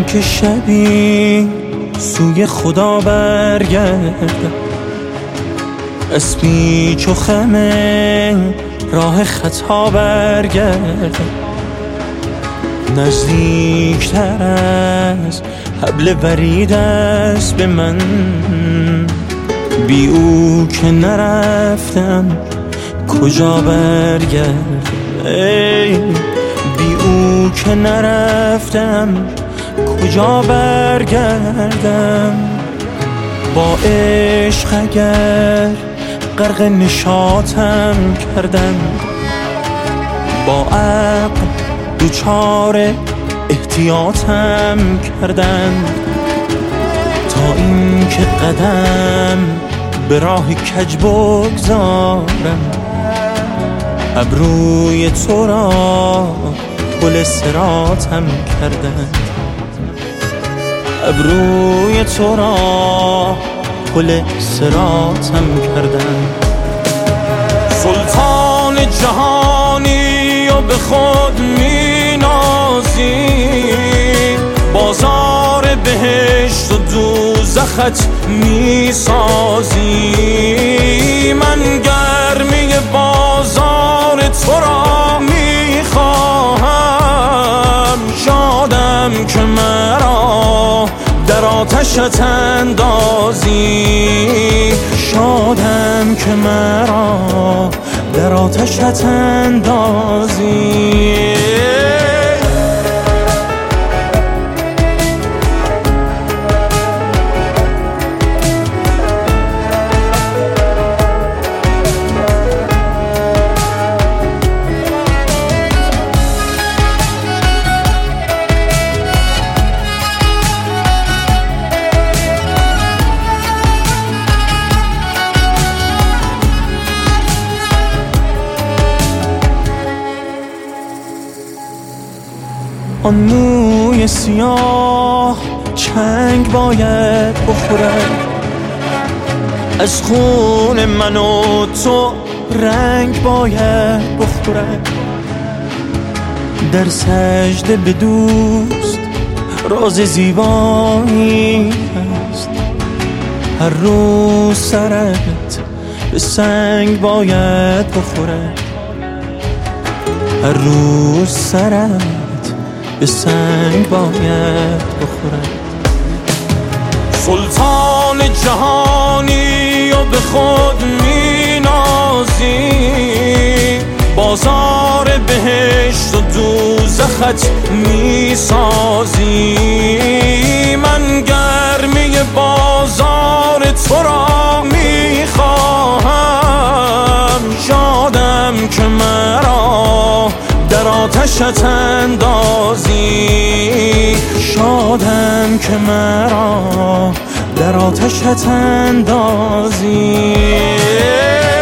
که شبی سوی خدا برگردم، اسبی چو خمه راه خطا برگردم، نزدیکتر از حبل ورید است به من، بی او که نرفتم کجا برگردم، بی او که نرفتم کجا برگردم. با عشق اگر غرق نشاطم کردم، با عقل دوچار احتیاطم کردم، تا این که قدم به راه کج بگذارم، ابروی تو را پل صراطم کردم، ابروی تو را پل صراطم کردم. سلطان جهانی و به خود می نازی، بازار بهشت و دوزخت می سازی، من گرمی بازار تو را می خواهم، شادم که مرا در آتشت اندازی، شادم که مرا در آتشت اندازی. آن موی سیاه چنگ باید بخورد، از خون من و تو رنگ باید بخورد، در سجده به دوست راز زیبایی هست، هر روز سرت به سنگ باید بخورد، هر روز سرت به سنگ باید بخورد. سلطان جهانی و به خود می نازی، بازار بهشت و دوزخت می سازی، من گرمی بازار تو را می خواهم، شادم که مرا در آتشت اندازی، شادم که مرا در آتشت اندازی.